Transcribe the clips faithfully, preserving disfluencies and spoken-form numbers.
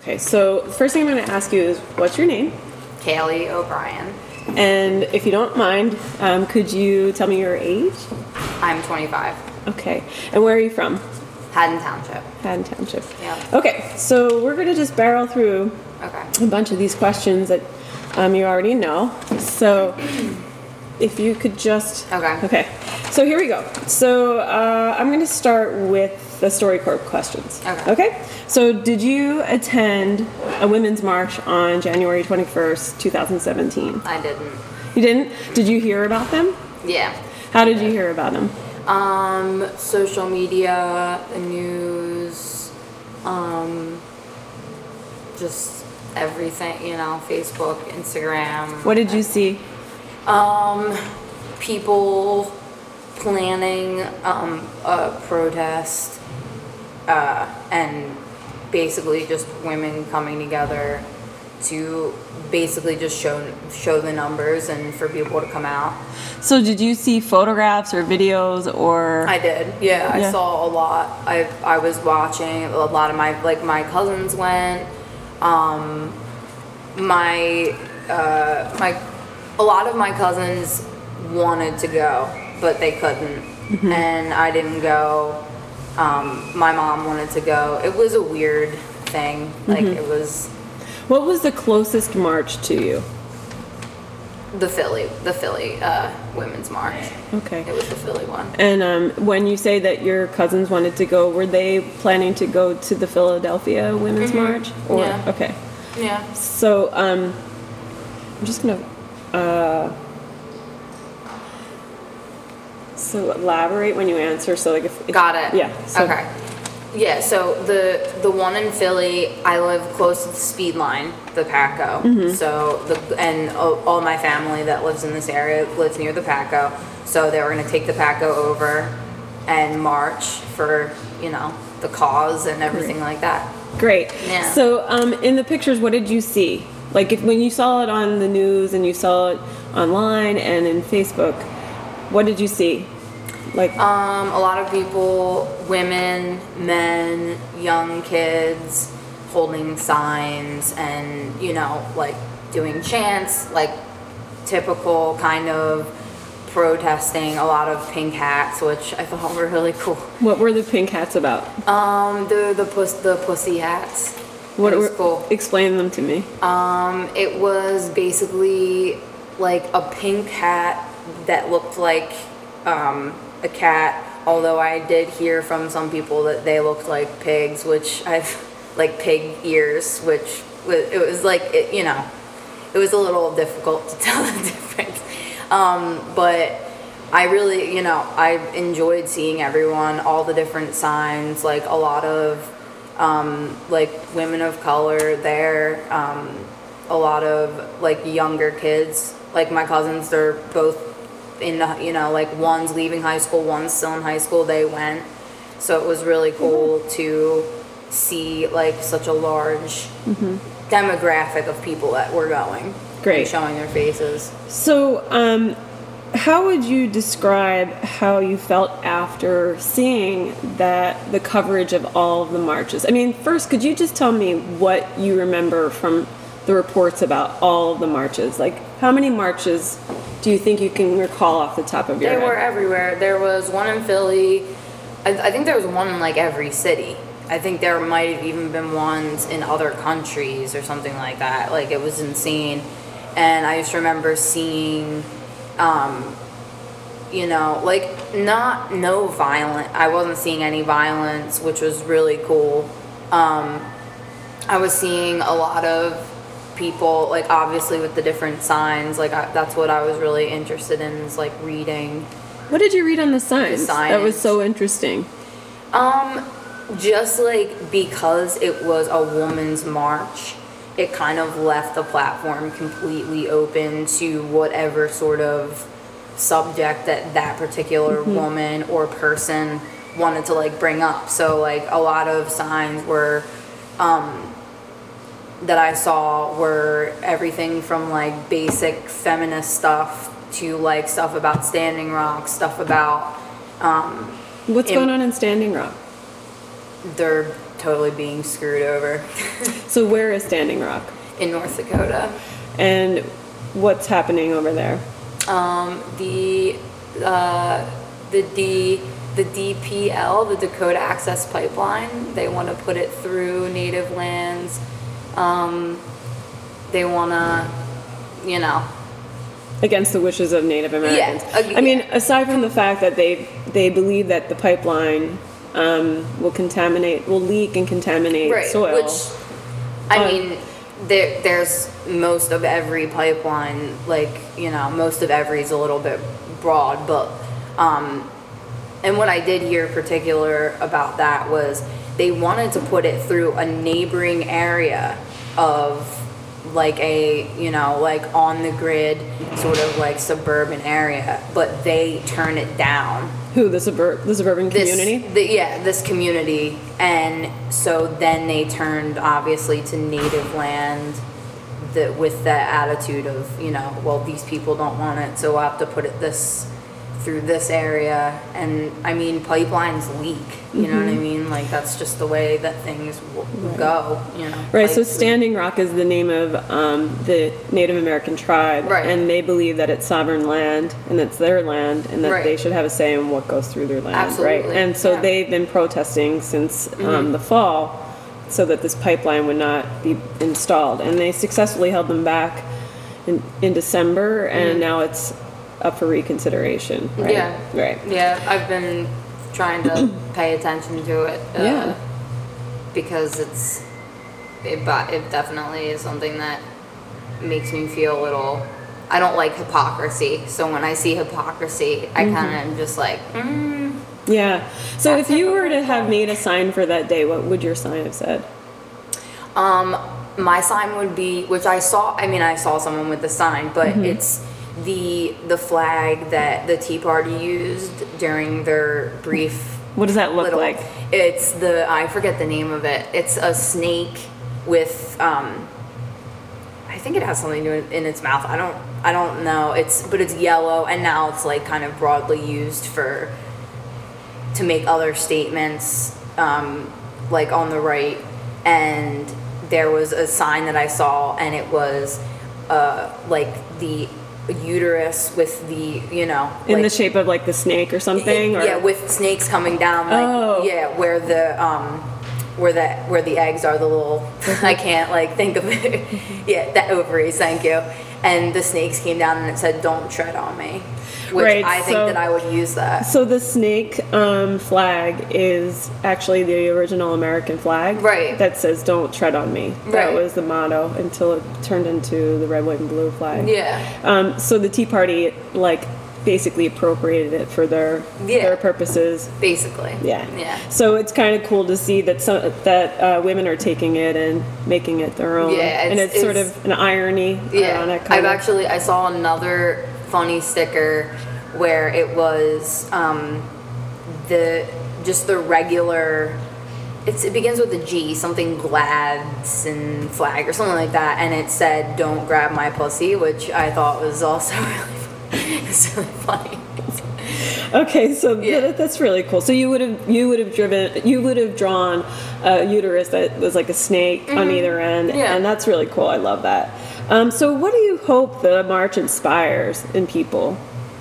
Okay, so the first thing I'm going to ask you is, what's your name? Kaylee O'Brien. And if you don't mind, um, could you tell me your age? I'm twenty-five. Okay, and where are you from? Haddon Township. Haddon Township. Yeah. Okay, so we're going to just barrel through Okay. a bunch of these questions that um, you already know. So if you could just... Okay. Okay, so here we go. So uh, I'm going to start with the StoryCorps questions. Okay. Okay? So did you attend a women's march on January twenty-first, twenty seventeen? I didn't. You didn't? Did you hear about them? Yeah. How did you hear about them? Um, social media, the news, um, just everything, you know, Facebook, Instagram. What did you see? Um, people planning, um, a protest, uh, and basically just women coming together to basically just show show the numbers and for people to come out. So did you see photographs or videos or? I did, yeah. I Yeah. saw a lot. I I was watching a lot of my like my cousins went. Um, my uh, my a lot of my cousins wanted to go, but they couldn't, Mm-hmm. and I didn't go. Um, my mom wanted to go. It was a weird thing. Like Mm-hmm. it was. What was the closest march to you? The Philly, the Philly uh, Women's March. Okay. It was the Philly one. And um, when you say that your cousins wanted to go, were they planning to go to the Philadelphia Women's Mm-hmm. March? Or, Yeah. Okay. Yeah. So um, I'm just gonna. Uh, so elaborate when you answer. So like if, if Got it. Yeah. So, Okay. Yeah. So the the one in Philly, I live close to the speed line, the Paco. Mm-hmm. So the and all, all my family that lives in this area lives near the Paco. So they were gonna take the Paco over and march for you know the cause and everything Great. like that. Great. Yeah. So um, in the pictures, what did you see? Like if, when you saw it on the news and you saw it online and in Facebook, what did you see? Like Um, a lot of people, women, men, young kids, holding signs and, you know, like doing chants, like typical kind of protesting, a lot of pink hats, which I thought were really cool. what were the pink hats about? Um, the, the, pus- the pussy hats. What it was were, cool. Explain them to me. Um, it was basically like a pink hat that looked like um, a cat, although I did hear from some people that they looked like pigs, which I've like pig ears, which was, it was like it, you know, it was a little difficult to tell the difference. Um, but I really, you know, I enjoyed seeing everyone, all the different signs, like a lot of um, like women of color there, um, a lot of like younger kids, like my cousins, they're both in the, you know, like one's leaving high school, one's still in high school, they went. So it was really cool mm-hmm. to see like such a large mm-hmm. demographic of people that were going. Great. And showing their faces. So, um, how would you describe how you felt after seeing that the coverage of all of the marches? I mean, first, could you just tell me what you remember from the reports about all of the marches? Like, how many marches do you think you can recall off the top of your they head? They were everywhere. There was one in Philly. I, I think there was one in like every city. I think there might have even been ones in other countries or something like that. Like, it was insane. And I just remember seeing, um, you know, like, not, no violent. I wasn't seeing any violence, which was really cool. Um, I was seeing a lot of people, like, obviously with the different signs. Like, I, that's what I was really interested in, is, like, reading. What did you read on the signs? The signs. That was so interesting. Um, just, like, because it was a woman's march, it kind of left the platform completely open to whatever sort of subject that that particular mm-hmm. woman or person wanted to like bring up. So like a lot of signs were um, that I saw were everything from like basic feminist stuff to like stuff about Standing Rock, stuff about um, what's in, going on in Standing Rock? They're totally being screwed over. So where is Standing Rock? In North Dakota. And what's happening over there? Um, the uh, the D the D P L, the Dakota Access Pipeline, they want to put it through native lands. Um, they want to, you know, against the wishes of Native Americans. Yeah, uh, I mean, yeah. aside from the fact that they they believe that the pipeline um, will contaminate, will leak and contaminate right, soil. Which, I Um, mean, there there's most of every pipeline, like, you know, most of every is a little bit broad, but um, and what I did hear particular about that was they wanted to put it through a neighboring area of like a, you know, like on the grid sort of like suburban area, but they turn it down. Who, the suburb the suburban This, community? the, yeah, this community. And so then they turned obviously to native land the, with that attitude of, you know, well, these people don't want it, so we'll have to put it this through this area. And I mean, pipelines leak, you know what I mean? Like, that's just the way that things will Right. go, you know. Right, so Pipes leak. Standing Rock is the name of um, the Native American tribe, Right. and they believe that it's sovereign land and it's their land, and that Right. they should have a say in what goes through their land, Absolutely, right? And so yeah. they've been protesting since um, the fall, so that this pipeline would not be installed, and they successfully held them back in, in December, and now it's up for reconsideration, right? Yeah. Right. Yeah, I've been trying to pay attention to it. Uh, Yeah. Because it's, it, but it definitely is something that makes me feel a little, I don't like hypocrisy. So when I see hypocrisy, I kind of am just like, mm. Yeah. So That's if you were to hypocritical. have made a sign for that day, what would your sign have said? Um, my sign would be, which I saw, I mean, I saw someone with the sign, but it's the the flag that the Tea Party used during their brief What does that look little, like? It's the, I forget the name of it. It's a snake with, um, I think it has something to do in its mouth. I don't, I don't know. It's, but it's yellow, and now it's like kind of broadly used for, to make other statements, um, like on the right. And there was a sign that I saw, and it was, uh, like the uterus with the, you know, In like, the shape of like the snake or something? Or? yeah, with snakes coming down, like, Oh. yeah, where the um, where the where the eggs are, the little, I can't like think of it. Yeah, the ovaries. Thank you. And the snakes came down, and it said, "Don't tread on me," which Right, I think so- that I would use that. So the snake um, flag is actually the original American flag, Right. That says "Don't tread on me." That Right. was the motto until it turned into the red, white, and blue flag. Yeah. Um, so the Tea Party, like, basically appropriated it for their Yeah. their purposes. Basically. Yeah. Yeah. So it's kind of cool to see that some, that uh, women are taking it and making it their own. Yeah, and it's- it's, sort it's- of an irony. Yeah, ironic I've kind of. actually I saw another funny sticker where it was um, the just the regular. It's, it begins with a G, something Gladson flag or something like that, and it said "Don't grab my pussy," which I thought was also really, it's really funny. Okay, so Yeah. that, that's really cool. So you would have you would have driven you would have drawn a uterus that was like a snake on either end, Yeah. and that's really cool. I love that. Um, so what do you hope the march inspires in people?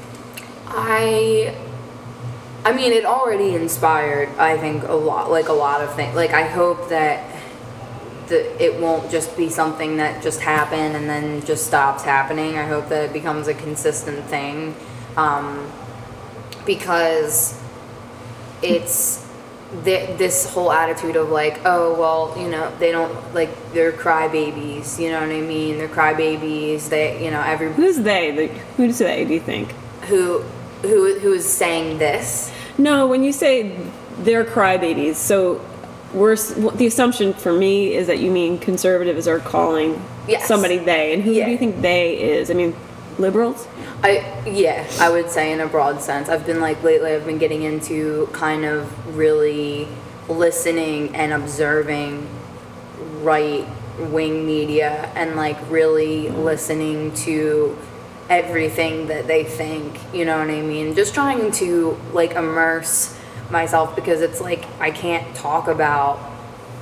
I I mean, it already inspired, I think, a lot, like a lot of things. Like, I hope that the, it won't just be something that just happened and then just stops happening. I hope that it becomes a consistent thing. Um, because it's th- this whole attitude of like, oh, well, you know, they don't, like, they're crybabies, you know what I mean? They're crybabies, they, you know, every, Who's they? The, who's they? Do you think? who, who, who is saying this? No, when you say they're crybabies, so we're s- the assumption for me is that you mean conservatives are calling Yes. somebody they, and who Yeah. do you think they is? I mean, liberals. I yeah, I would say in a broad sense. I've been like lately I've been getting into kind of really listening and observing right wing media and like really listening to everything that they think, you know what I mean? Just trying to like immerse myself because it's like I can't talk about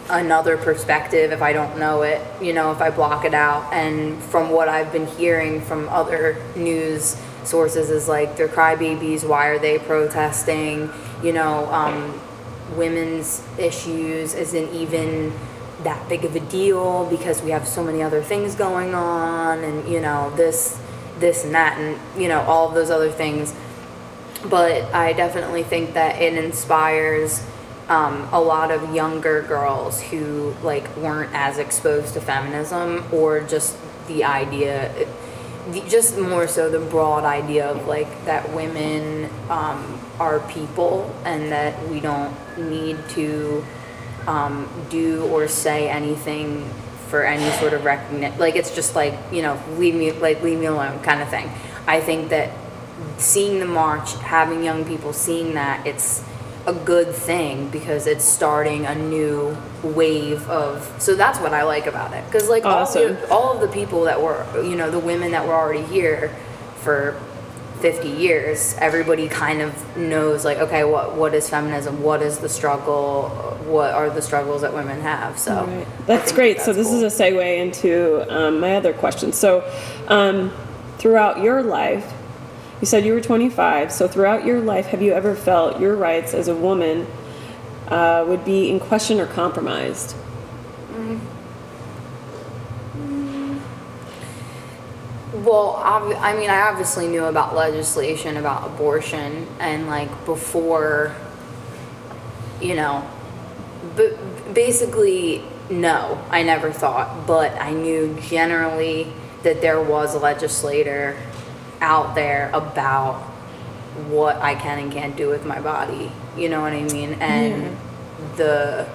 another perspective if I don't know it, you know, if I block it out. And from what I've been hearing from other news sources is like, they're crybabies, why are they protesting? You know, um, women's issues isn't even that big of a deal because we have so many other things going on, and, you know, this, this and that, and, you know, all of those other things. But I definitely think that it inspires Um, a lot of younger girls who like weren't as exposed to feminism, or just the idea, the, just more so the broad idea of like that women um, are people and that we don't need to um, do or say anything for any sort of recognition. Like, it's just like, you know, leave me like leave me alone kind of thing. I think that seeing the march, having young people seeing that, it's a good thing because it's starting a new wave of, so that's what I like about it, because like awesome. all, the, all of the people that were, you know, the women that were already here for fifty years, everybody kind of knows like, okay, what what is feminism, what is the struggle, what are the struggles that women have. So right. That's great. that's so this cool. is a segue into um, my other question. So um, throughout your life, you said you were twenty-five, so throughout your life, have you ever felt your rights as a woman uh, would be in question or compromised? Mm. Mm. Well, ob- I mean, I obviously knew about legislation about abortion, and like before, you know, but basically, no, I never thought, but I knew generally that there was a legislator out there about what I can and can't do with my body, you know what I mean? And yeah. the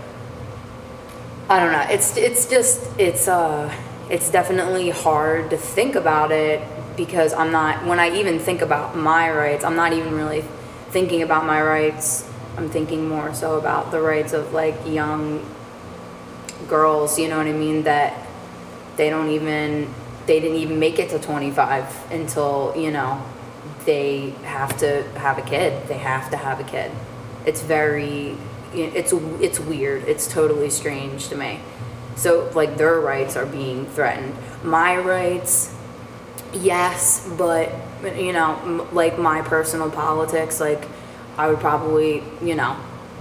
I don't know, it's it's just it's uh it's definitely hard to think about it, because I'm not, when I even think about my rights, I'm not even really thinking about my rights. I'm thinking more so about the rights of like young girls, you know what I mean, that they don't even they didn't even make it to twenty-five until, you know, they have to have a kid. They have to have a kid. It's very, it's it's weird. It's totally strange to me. So, like, their rights are being threatened. My rights, yes, but, you know, like, my personal politics, like, I would probably, you know,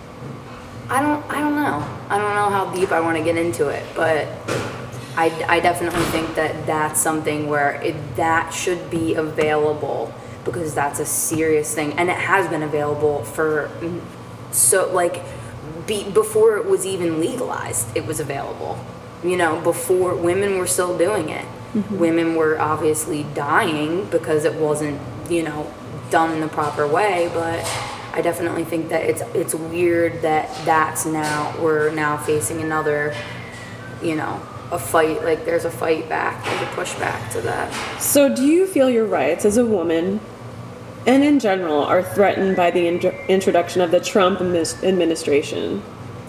I don't, I don't know. I don't know how deep I want to get into it, but I, I definitely think that that's something where it, that should be available, because that's a serious thing, and it has been available for so like be, before it was even legalized. It was available, you know, before women were still doing it. Mm-hmm. Women were obviously dying because it wasn't, you know, done in the proper way, but I definitely think that it's it's weird that that's now we're now facing another, you know, a fight, like there's a fight back, there's a pushback to that. So do you feel your rights as a woman and in general are threatened by the in- introduction of the Trump administration?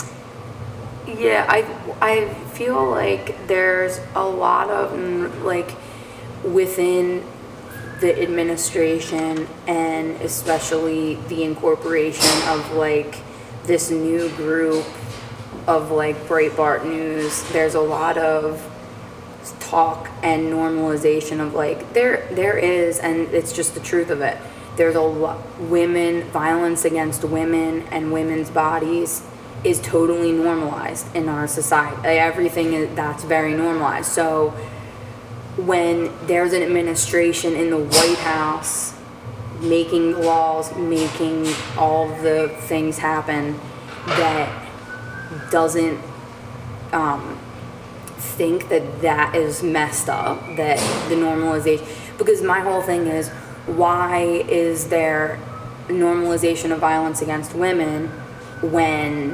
Yeah, I, I feel like there's a lot of, like, within the administration, and especially the incorporation of, like, this new group of like Breitbart News, there's a lot of talk and normalization of like there there is, and it's just the truth of it, there's a lot, women, violence against women and women's bodies is totally normalized in our society. Everything is, that's very normalized. So when there's an administration in the White House making laws, making all the things happen, that doesn't um, think that that is messed up, that the normalization, because my whole thing is, why is there normalization of violence against women when,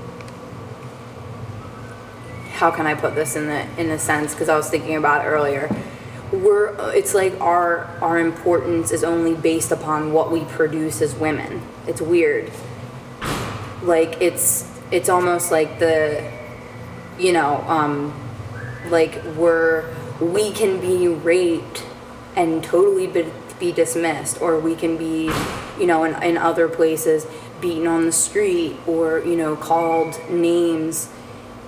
how can I put this in the in a sense, because I was thinking about it earlier, we're it's like our our importance is only based upon what we produce as women. It's weird. Like it's it's almost like the, you know, um, like we're we can be raped and totally be, be dismissed, or we can be, you know, in, in other places beaten on the street, or, you know, called names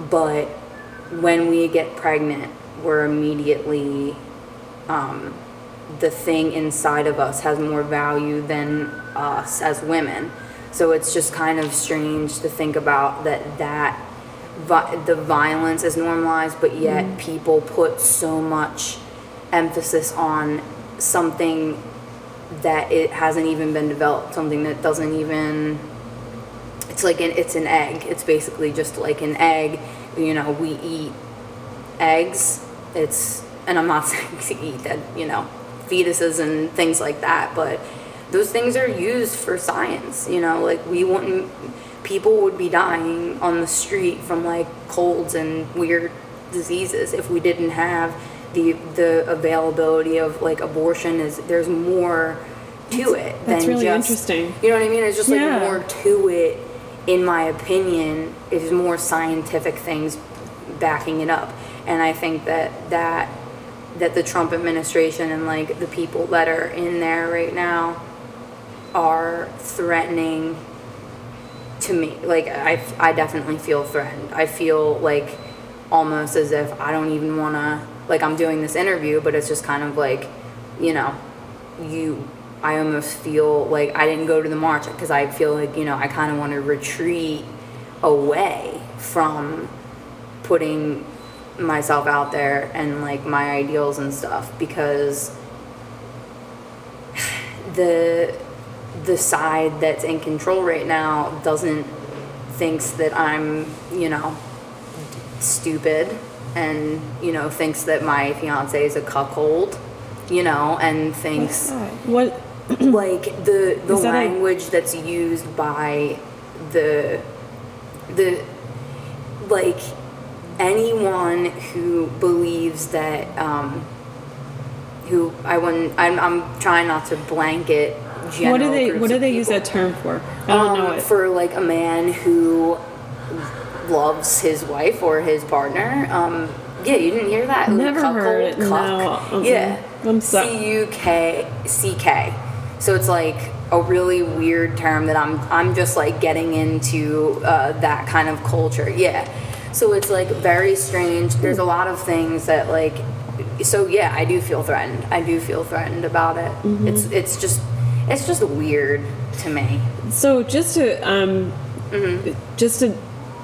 but when we get pregnant, we're immediately, um, the thing inside of us has more value than us as women. So it's just kind of strange to think about that, that vi- the violence is normalized, but yet mm. people put so much emphasis on something that it hasn't even been developed, something that doesn't even, it's like an, it's an egg. It's basically just like an egg. You know, we eat eggs. It's, and I'm not saying to eat that, you know, fetuses and things like that, but those things are used for science. You know, like we wouldn't, people would be dying on the street from like colds and weird diseases if we didn't have the the availability of like abortion. Is there's more to that's, it that's than really just, interesting. You know what I mean? It's just yeah. like more to it, in my opinion. Is more scientific things backing it up, and I think that that that the Trump administration and like the people that are in there right now are threatening to me. Like I, I definitely feel threatened. I feel like almost as if I don't even want to, like I'm doing this interview, but it's just kind of like, you know, you, I almost feel like I didn't go to the march because I feel like, you know, I kind of want to retreat away from putting myself out there and like my ideals and stuff, because the the side that's in control right now doesn't thinks that I'm, you know, stupid, and you know thinks that my fiance is a cuckold, you know, and thinks what like the the that language a- that's used by the the like anyone who believes that um who I wouldn't I'm, I'm trying not to blanket general what do they groups what do of they people. use that term for? I don't um, know it. For like a man who loves his wife or his partner. Um, yeah, you didn't hear that? Never Cuckold, heard it. Cuck. No. Yeah. I'm sorry. C U K C K. So it's like a really weird term that I'm I'm just like getting into uh, that kind of culture. Yeah. So it's like very strange. There's a lot of things that like. So yeah, I do feel threatened. I do feel threatened about it. Mm-hmm. It's it's just it's just weird to me. So just to um, mm-hmm. just to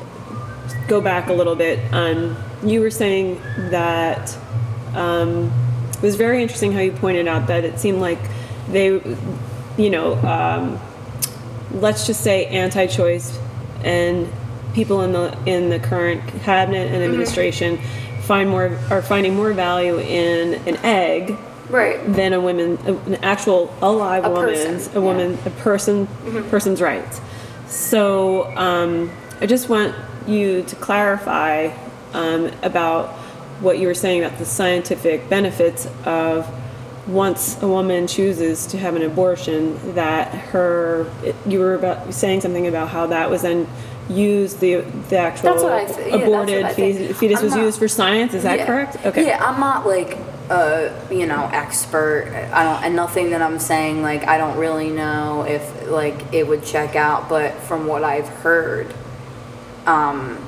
go back a little bit, um, you were saying that um, it was very interesting how you pointed out that it seemed like they, you know, um, let's just say anti-choice and people in the in the current cabinet and administration mm-hmm. find more are finding more value in an egg. Right. Than a woman, an actual alive a woman's, person. a woman, yeah. a person, mm-hmm. person's rights. So um, I just want you to clarify um, about what you were saying about the scientific benefits of once a woman chooses to have an abortion, that her, you were about saying something about how that was then used, the the actual th- yeah, aborted fetus, fetus was not, used for science. Is that yeah. correct? Okay. Yeah, I'm not like a you know expert. I don't, and nothing that I'm saying like I don't really know if like it would check out. But from what I've heard, um,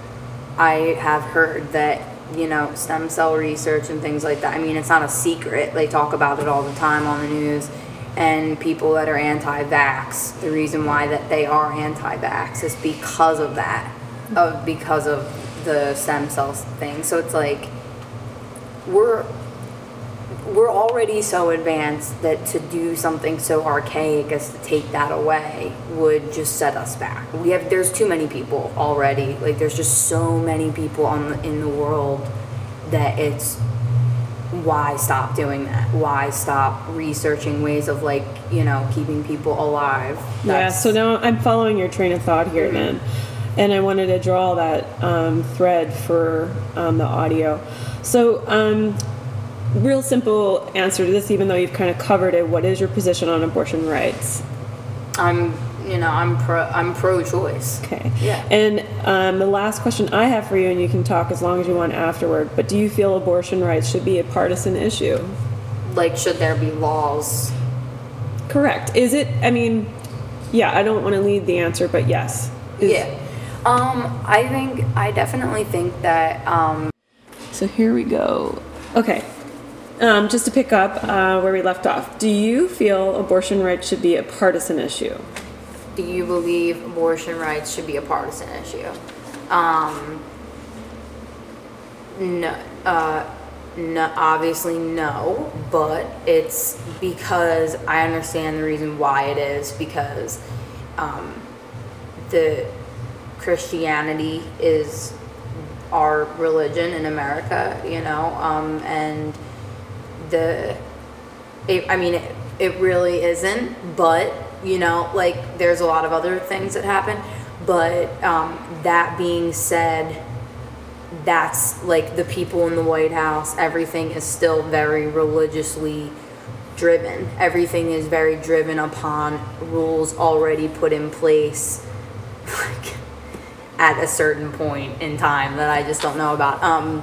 I have heard that you know stem cell research and things like that. I mean, it's not a secret. They talk about it all the time on the news. And people that are anti-vax, the reason why that they are anti-vax is because of that, of because of the stem cells thing. So it's like we're we're already so advanced that to do something so archaic as to take that away would just set us back. We have there's too many people already. Like there's just so many people on the, in the world that it's. Why stop doing that? Why stop researching ways of like, you know, keeping people alive? That's, yeah, so now I'm following your train of thought here mm-hmm. then. And I wanted to draw that um, thread for um, the audio. So, um, real simple answer to this, even though you've kind of covered it, what is your position on abortion rights? I'm, you know, I'm pro, I'm pro-choice. Okay. Yeah. And um, the last question I have for you, and you can talk as long as you want afterward, but do you feel abortion rights should be a partisan issue? Like, should there be laws? Correct. Is it, I mean, yeah, I don't want to lead the answer, but yes. Is, yeah. Um, I think, I definitely think that, um, So here we go. Okay. Um, just to pick up uh, where we left off, do you feel abortion rights should be a partisan issue? do you believe abortion rights should be a partisan issue? Um, no, uh, no, obviously no, but it's because I understand the reason why it is, because um, the Christianity is our religion in America, you know, um, and the, it, I mean, it, it really isn't, but, you know, like, there's a lot of other things that happen, but um, that being said, that's, like, the people in the White House, everything is still very religiously driven. Everything is very driven upon rules already put in place, like, at a certain point in time that I just don't know about. Um,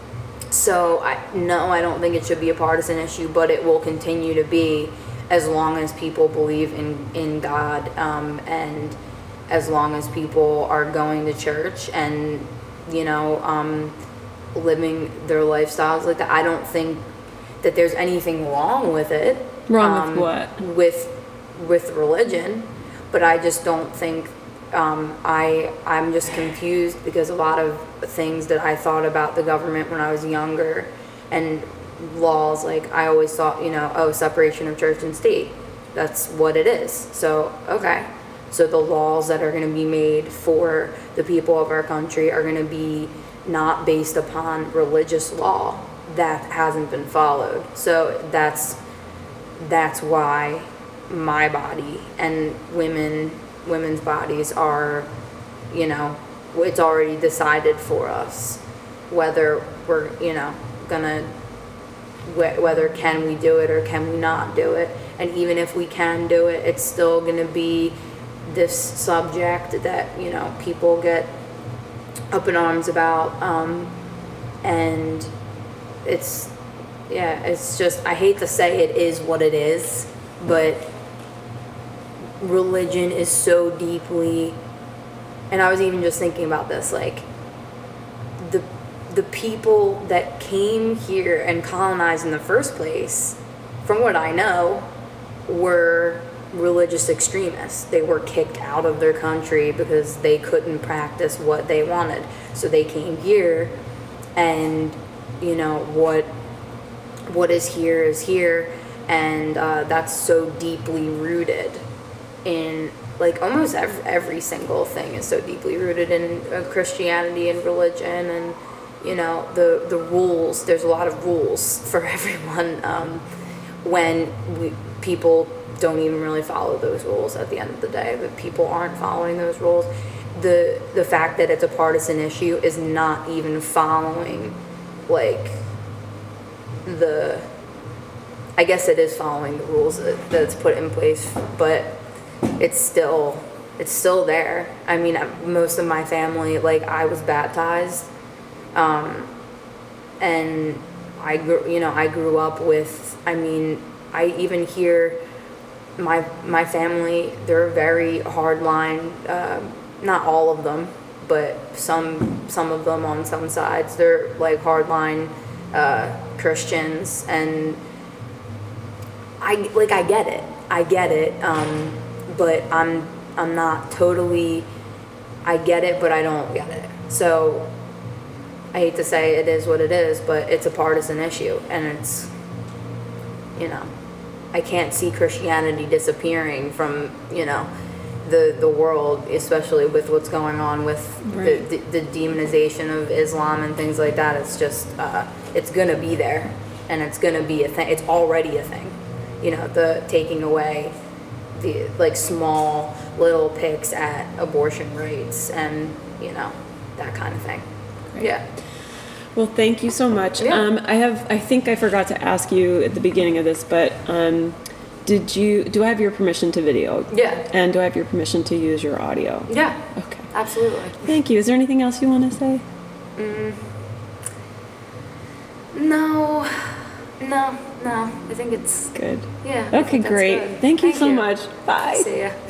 so, I, no, I don't think it should be a partisan issue, but it will continue to be as long as people believe in, in God, um, and as long as people are going to church and, you know, um, living their lifestyles like that. I don't think that there's anything wrong with it. Wrong um, with what? With, with religion, but I just don't think, um, I, I'm just confused because a lot of things that I thought about the government when I was younger and laws, like, I always thought, you know, oh, separation of church and state, that's what it is. So, okay. So the laws that are going to be made for the people of our country are going to be not based upon religious law that hasn't been followed. So that's that's why my body and women women's bodies are, you know, it's already decided for us whether we're, you know, gonna wh- whether can we do it or can we not do it. And even if we can do it, it's still gonna be this subject that, you know, people get up in arms about, um, and it's, yeah, it's just, I hate to say it is what it is, but religion is so deeply, and I was even just thinking about this, like, the the people that came here and colonized in the first place, from what I know, were religious extremists. They were kicked out of their country because they couldn't practice what they wanted. So they came here, and, you know, what what is here is here, and uh, that's so deeply rooted in, like, almost every, every single thing is so deeply rooted in uh, Christianity and religion, and, you know, the the rules. There's a lot of rules for everyone, um, when we, people don't even really follow those rules at the end of the day, but people aren't following those rules. The the fact that it's a partisan issue is not even following, like, the, I guess it is following the rules that, that's put in place, but it's still, it's still there. I mean, most of my family, like, I was baptized, um, and I grew, you know, I grew up with, I mean, I even hear my my family, they're very hardline, uh, not all of them, but some some of them on some sides, they're like hardline uh, Christians, and I like I get it, I get it, um, but I'm I'm not totally, I get it, but I don't get it. So I hate to say it is what it is, but it's a partisan issue, and it's, you know, I can't see Christianity disappearing from, you know, the the world, especially with what's going on with right. the, the the demonization of Islam and things like that. It's just, uh, it's gonna be there, and it's gonna be a thing. It's already a thing, you know, the taking away the, like, small little picks at abortion rates and, you know, that kind of thing. Right. Yeah. Well, thank you so much. Yeah. Um, I have, I think I forgot to ask you at the beginning of this, but um, did you, do I have your permission to video? Yeah. And do I have your permission to use your audio? Yeah. Okay. Absolutely. Thank you. Is there anything else you want to say? Mm. No. No. No. I think it's good. Yeah. Okay, great. Good. Thank you Thank so you. much. Bye. See ya.